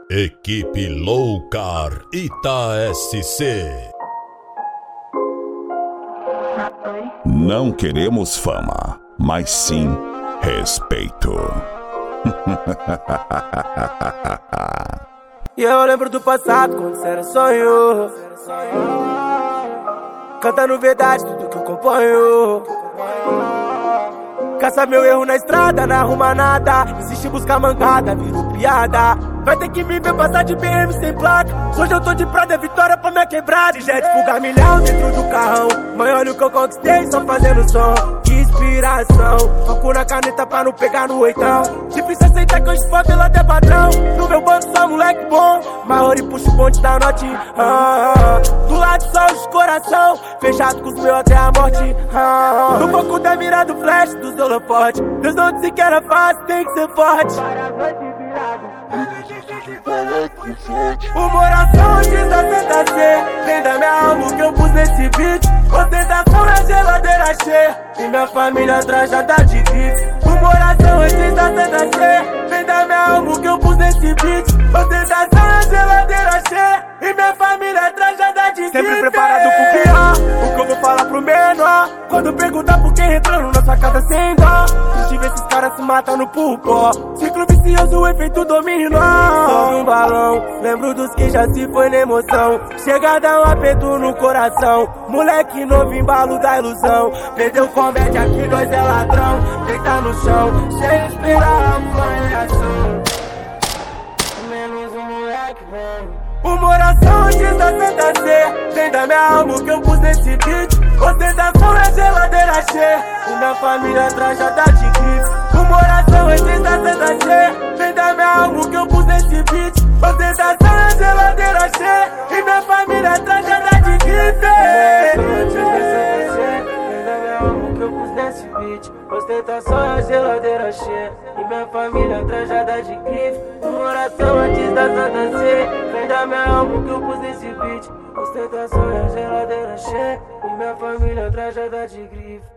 Equipe Loucar Ita SC. Não queremos fama, mas sim respeito. E eu lembro do passado quando cê era sonho, cantando verdade tudo que eu componho. Caça meu erro na estrada, não arruma nada. Insiste em buscar mancada, virou piada. Vai ter que me ver passar de BM sem placa. Hoje eu tô de prata, é vitória pra minha quebrada. De jet fuga milhão dentro do carrão. Mãe, olha o que eu conquistei, só fazendo som. Que inspiração, foco na caneta pra não pegar no oitão. Difícil aceitar que hoje favela até padrão. No meu banco só moleque bom, maior e puxa o bonde da noite. Do lado só de coração, fechado com os meus até a morte. No foco da mira do flash, dos holofotes. Deus não disse que era fácil, tem que ser forte. Humoração diz da ZC, vem da minha alma que eu pus nesse beat. Ostentação é geladeira cheia e minha família trajada de grife. Humoração diz da ZC, vem da minha alma que eu pus nesse beat. Ostentação é geladeira cheia e minha família trajada de grife. Sempre preparado pro pior, o que eu vou falar pro menor. Quando perguntar por quem entrando na sua casa sem dó, se tiver esses caras se matando por pó. Ciclo vicioso, o efeito dominó. Só um balão, lembro dos que já se foi na emoção. Chega a dar um aperto no coração. Moleque novo, embalo da ilusão. Perdeu comédia aqui, nós é ladrão. Deita no chão, sem esperar a reação. Menos um moleque bom. Humoração diz da ZC, vem da minha alma que eu pus nesse beat. Ostentação é geladeira cheia e minha família trajada de grife. Humoração diz da ZC, vem da minha alma que eu pus nesse beat. Ostentação é geladeira cheia e minha família trajada de grife. Ostentação é geladeira cheia e minha família trajada de grife. Humoração antes da Santa C, vem da minha alma que eu pus nesse beat. Ostentação é geladeira cheia e minha família trajada de grife.